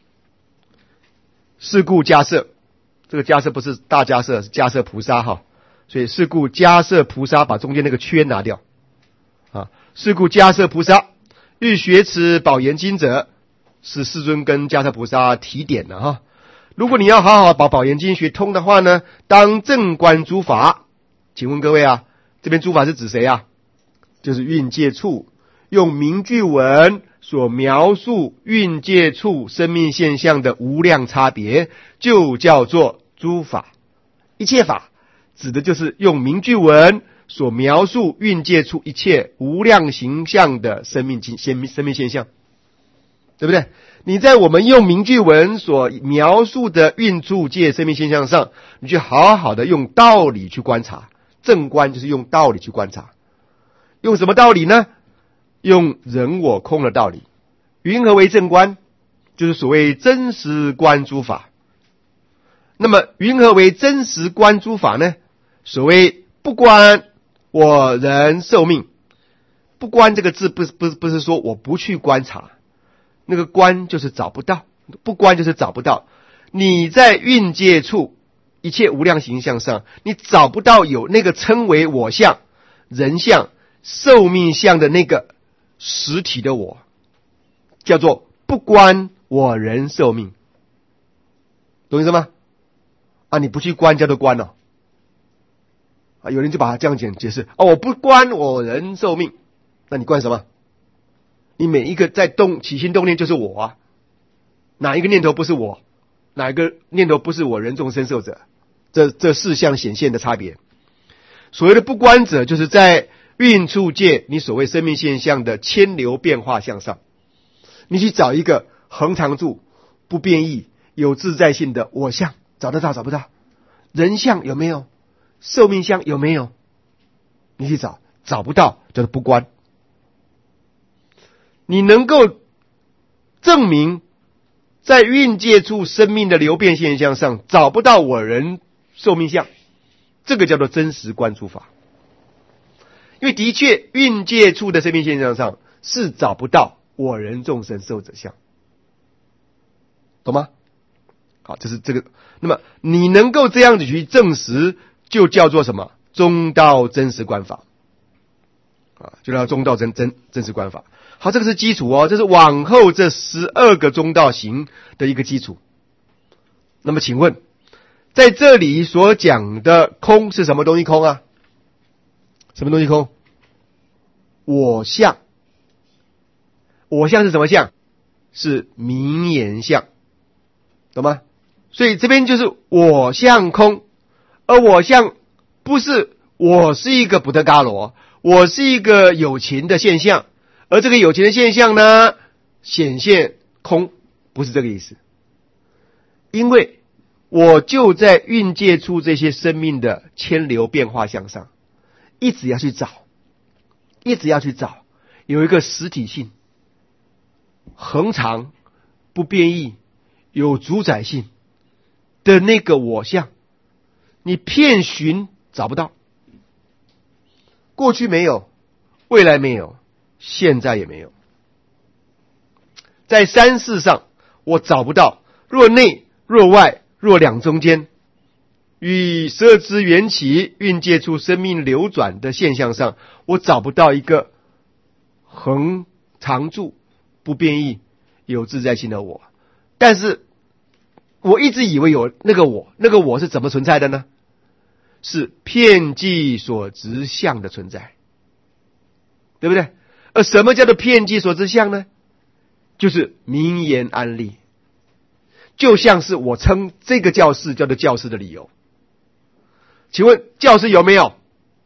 [SPEAKER 1] 是故迦摄，这个迦摄不是大迦摄，是迦摄菩萨哈，所以是故迦摄菩萨把中间那个圈拿掉啊。是故迦摄菩萨欲学此宝严经者，是世尊跟迦摄菩萨提点的哈。如果你要好好把宝严经学通的话呢，当正观诸法。请问各位啊，这边诸法是指谁啊？就是蕴界处，用名句文所描述蕴界处生命现象的无量差别，就叫做诸法。一切法指的就是用名句文所描述蕴界处一切无量形象的生命生命现象，对不对？你在我们用名句文所描述的蕴处界生命现象上，你去好好的用道理去观察。正观就是用道理去观察，用什么道理呢？用人我空的道理。云何为正观？就是所谓真实观诸法。 那么云何为真实观诸法呢？所谓不观我人受命，不观这个字不是不是不是说我不去观察，那个观就是找不到，不观就是找不到。你在蕴界处一切无量形象上，你找不到有那个称为我相、人相、寿命相的那个实体的我，叫做不观我人寿命，懂意思吗？啊，你不去观叫做观哦。啊，有人就把它这样讲解释啊，我不观我人寿命，那你观什么？你每一个在动起心动念就是我啊，哪一个念头不是我？哪一个念头不是我人众生寿者？这这四项显现的差别。所谓的不观者，就是在蕴处界你所谓生命现象的牵流变化向上，你去找一个恒常住、不变异、有自在性的我相，找得到找不到？人相有没有？寿命相有没有？你去找，找不到就是不观。你能够证明在蕴界处生命的流变现象上找不到我人寿命相，这个叫做真实观诸法。因为的确蕴界处的生命现象上是找不到我人众生寿者相，懂吗？好，这是这个。那么你能够这样子去证实，就叫做什么？中道真实观法啊，就叫中道真真真实观法。好，这个是基础哦，这是往后这十二个中道行的一个基础。那么请问，在这里所讲的空是什么东西空啊？什么东西空？我相。我相是什么相？是名言相，懂吗？所以这边就是我相空，而我相不是我是一个补特伽罗，我是一个有情的现象，而这个有情的现象呢，显现空，不是这个意思。因为我就在蕴界处这些生命的牵流变化向上，一直要去找，一直要去找，有一个实体性，恒常、不变异、有主宰性的那个我相，你遍寻找不到，过去没有，未来没有，现在也没有，在三世上我找不到，若内若外若两中间，与色之缘起蕴界处生命流转的现象上，我找不到一个恒常住、不变异、有自在性的我。但是我一直以为有那个我，那个我是怎么存在的呢？是遍计所执相的存在，对不对？而什么叫做遍计所执相呢？就是名言安立，就像是我称这个教室叫做教室的理由。请问教室有没有？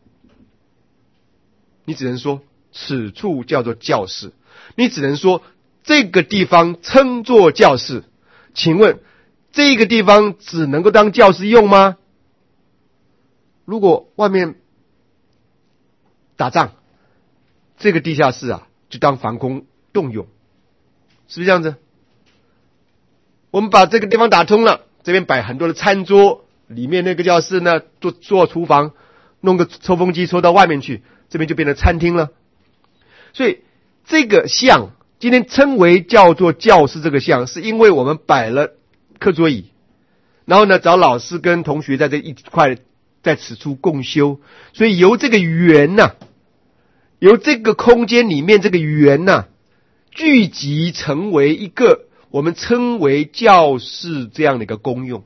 [SPEAKER 1] 你只能说此处叫做教室，你只能说这个地方称作教室。请问这个地方只能够当教室用吗？如果外面打仗，这个地下室啊就当防空洞用，是不是这样子？我们把这个地方打通了，这边摆很多的餐桌，里面那个教室呢做做厨房，弄个抽风机抽到外面去，这边就变成餐厅了。所以这个像今天称为叫做教室，这个像是因为我们摆了课桌椅，然后呢找老师跟同学在这一块在此处共修，所以由这个圆呐、啊，由这个空间里面这个圆呐、啊，聚集成为一个我们称为教室这样的一个功用。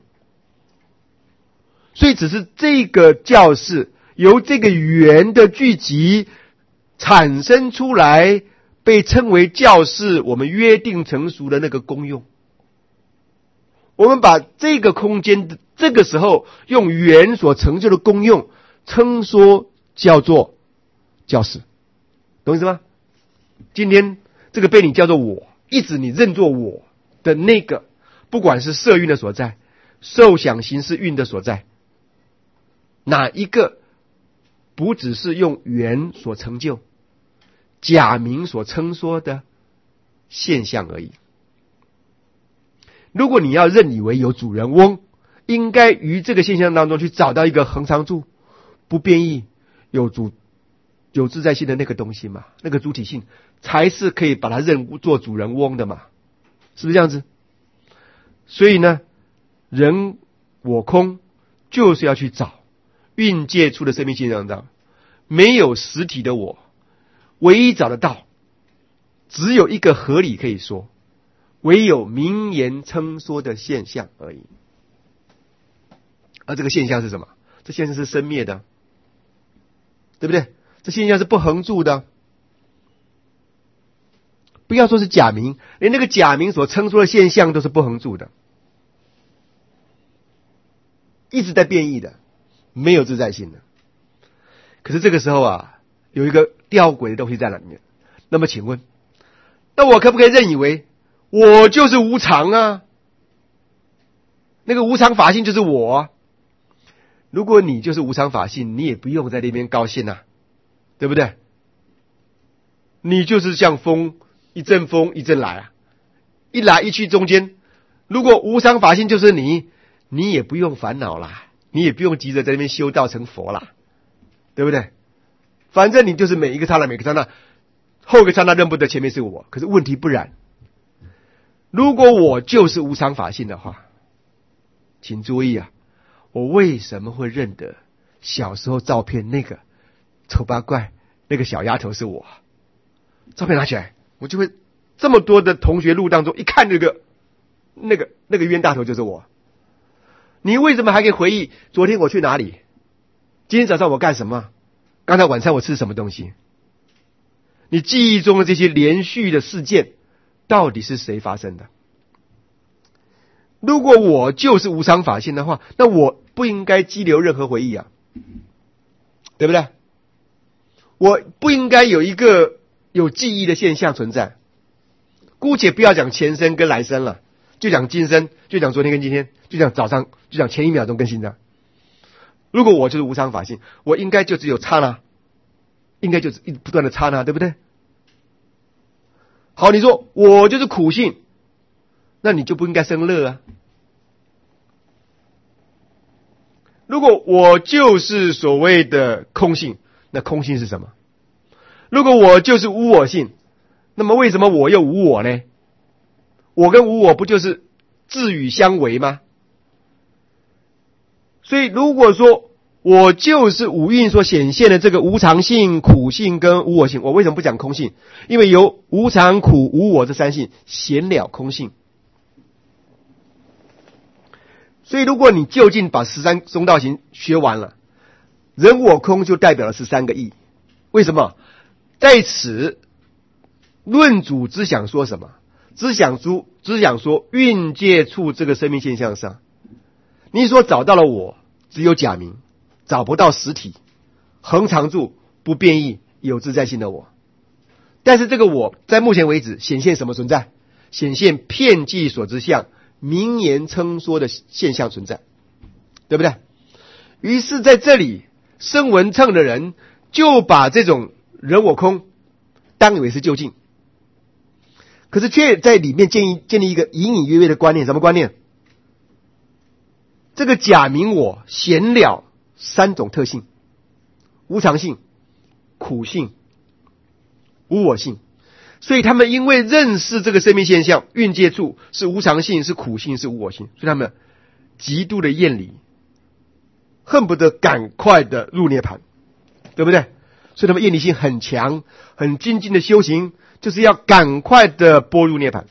[SPEAKER 1] 所以只是这个教室由这个圆的聚集产生出来，被称为教室，我们约定成熟的那个功用。我们把这个空间的这个时候用圆所成就的功用称说叫做教室，懂意思吗？今天这个被你叫做我，一直你认作我的那个，不管是色蕴的所在，受想行识蕴的所在，哪一个不只是用圆所成就、假名所称说的现象而已。如果你要认以为有主人翁， 应该于这个现象当中去找到一个恒常住、不变异、有主、有自在性的那个东西嘛，那个主体性才是可以把它认做主人翁的嘛，是不是这样子？所以呢，人我空就是要去找蕴藉处的生命现象当中没有实体的我，唯一找得到只有一个合理可以说，唯有名言称说的现象而已。而这个现象是什么？这现象是生灭的，对不对？这现象是不恒住的。不要说是假名，连那个假名所称说的现象都是不恒住的，一直在变异的，没有自在性的。可是这个时候啊，有一个吊诡的东西在里面。那么请问，那我可不可以认以为我就是无常啊？那个无常法性就是我啊。如果你就是无常法性，你也不用在那边高兴啊，对不对？你就是像风，一阵风一阵来啊，一来一去中间，如果无常法性就是你，你也不用烦恼啦，你也不用急着在那边修道成佛啦，对不对？反正你就是每一个刹那每个刹那，后个刹那认不得前面是我。可是问题不然，如果我就是无常法性的话，请注意啊，我为什么会认得小时候照片那个丑八怪那个小丫头是我？照片拿起来，我就会这么多的同学录当中一看这个那个那个冤大头就是我。你为什么还可以回忆昨天我去哪里？今天早上我干什么？刚才晚餐我吃什么东西？你记忆中的这些连续的事件到底是谁发生的？如果我就是无常法性的话，那我不应该激流任何回忆啊，对不对？我不应该有一个有记忆的现象存在。姑且不要讲前生跟来生了，就讲今生，就讲昨天跟今天，就讲早上，就讲前一秒钟跟现在。如果我就是无常法性，我应该就只有刹那，应该就是不断的刹那，对不对？好，你说我就是苦性，那你就不应该生乐啊。如果我就是所谓的空性，那空性是什么？如果我就是无我性，那么为什么我又无我呢？我跟无我不就是自与相违吗？所以如果说我就是五蕴所显现的这个无常性、苦性跟无我性，我为什么不讲空性？因为由无常、苦、无我这三性显了空性。所以如果你究竟把十三中道行学完了，人我空就代表了十三个义。为什么？在此论主只想说什么？只想说只想说蕴藉处这个生命现象上，你所找到了我只有假名，找不到实体，恒常住、不变异、有自在性的我。但是这个我在目前为止显现什么存在？显现遍计所知相、名言称说的现象存在，对不对？于是在这里声闻乘的人就把这种人我空当以为是究竟，可是却在里面建议建立一个隐隐约约的观念。什么观念？这个假名我显了三种特性：无常性、苦性、无我性。所以他们因为认识这个生命现象蕴藉处是无常性、是苦性、是无我性，所以他们极度的厌离，恨不得赶快的入涅槃，对不对？所以他们厌离性很强，很精进的修行就是要赶快的拨入涅槃。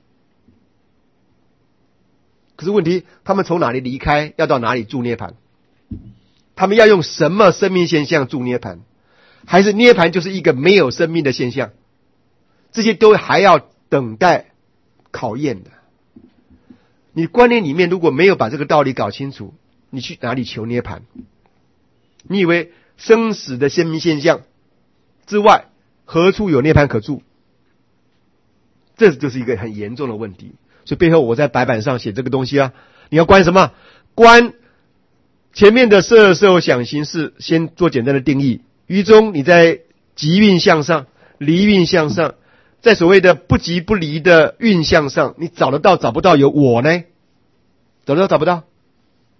[SPEAKER 1] 可是问题，他们从哪里离开，要到哪里住涅槃？他们要用什么生命现象住涅槃？还是涅槃就是一个没有生命的现象？这些都还要等待考验的。你观念里面如果没有把这个道理搞清楚，你去哪里求涅槃？你以为生死的生命现象之外，何处有涅槃可住？这就是一个很严重的问题。所以背后我在白板上写这个东西啊，你要观什么？观前面的色受想行识，先做简单的定义。于中你在即蕴向上、离蕴向上，在所谓的不即不离的蕴向上，你找得到找不到有我呢？找得到找不到？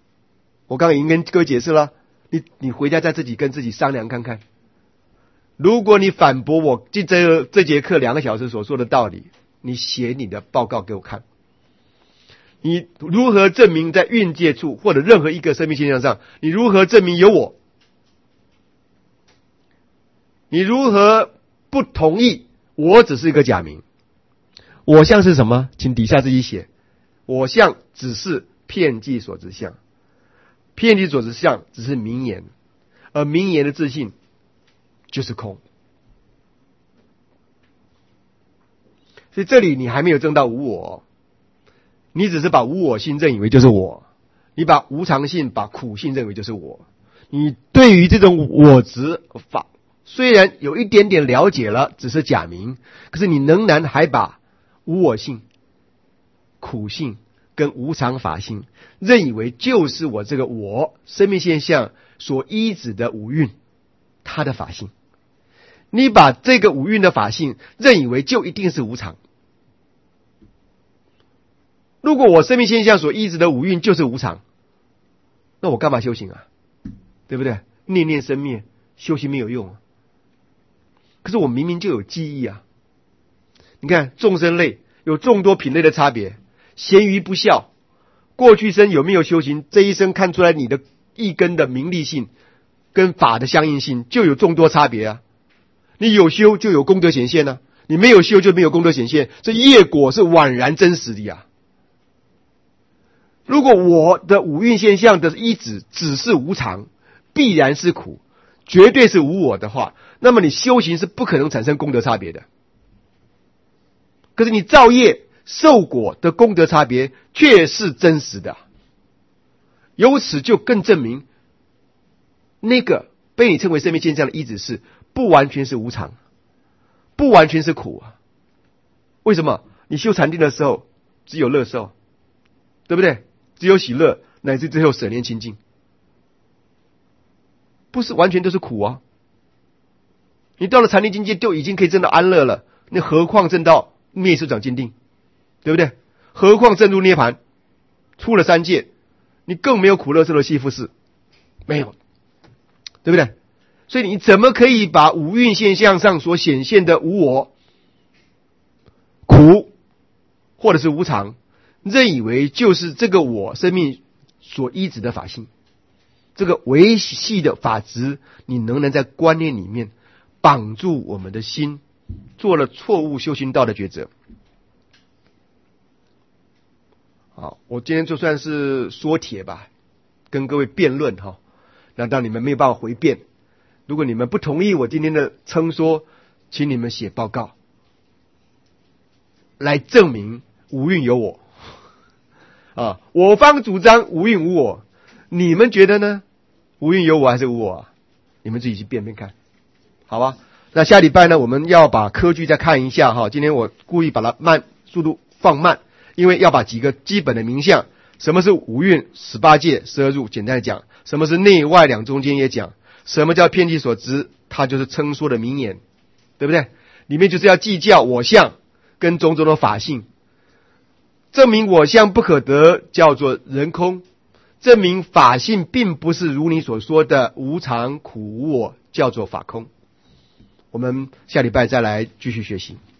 [SPEAKER 1] 我刚刚已经跟各位解释了，你你回家再自己跟自己商量看看。如果你反驳我这这这节课两个小时所说的道理，你写你的报告给我看。你如何证明在运界处或者任何一个生命现象上，你如何证明有我？你如何不同意我只是一个假名？我相是什么？请底下自己写。我相只是遍计所知相，遍计所知相只是名言，而名言的自信就是空。所以这里你还没有证到无我，你只是把无我性认以为就是我，你把无常性、把苦性认为就是我。你对于这种我执法虽然有一点点了解了，只是假名，可是你仍然还把无我性、苦性跟无常法性认以为就是我这个我生命现象所依止的五蕴它的法性。你把这个五蕴的法性认以为就一定是无常。如果我生命现象所依止的五蕴就是无常，那我干嘛修行啊？对不对？念念生灭，修行没有用啊。可是我明明就有记忆啊。你看众生类有众多品类的差别，咸鱼不孝，过去生有没有修行，这一生看出来你的一根的名利性跟法的相应性就有众多差别啊。你有修就有功德显现啊，你没有修就没有功德显现，这业果是宛然真实的呀。如果我的五蕴现象的依止只是无常，必然是苦，绝对是无我的话，那么你修行是不可能产生功德差别的。可是你造业受果的功德差别却是真实的，由此就更证明那个被你称为生命现象的依止是不完全是无常，不完全是苦啊。为什么？你修禅定的时候只有乐受，对不对？只有喜乐，乃至最后舍念清净，不是完全都是苦啊。你到了禅定境界就已经可以证到安乐了，那何况证到灭世长坚定，对不对？何况证入涅槃，出了三界，你更没有苦乐受的系缚事，没有，对不对？所以你怎么可以把五蕴现象上所显现的无我、苦或者是无常认以为就是这个我生命所依止的法性？这个维系的法执，你仍然在观念里面绑住我们的心，做了错误修行道的抉择。好，我今天就算是说帖吧，跟各位辩论哈，那让你们没有办法回辩。如果你们不同意我今天的称说，请你们写报告来证明无蕴有我啊！我方主张无蕴无我，你们觉得呢？无蕴有我还是无我啊？你们自己去辩辩看，好吧？那下礼拜呢，我们要把科句再看一下哈。今天我故意把它慢速度放慢，因为要把几个基本的名相，什么是五蕴、十八界、十二入，简单的讲；什么是内外两中间也讲；什么叫遍计所知，它就是称说的名言，对不对？里面就是要计较我相跟种种的法性，证明我相不可得，叫做人空；证明法性并不是如你所说的无常、苦、无我，叫做法空。我们下礼拜再来继续学习。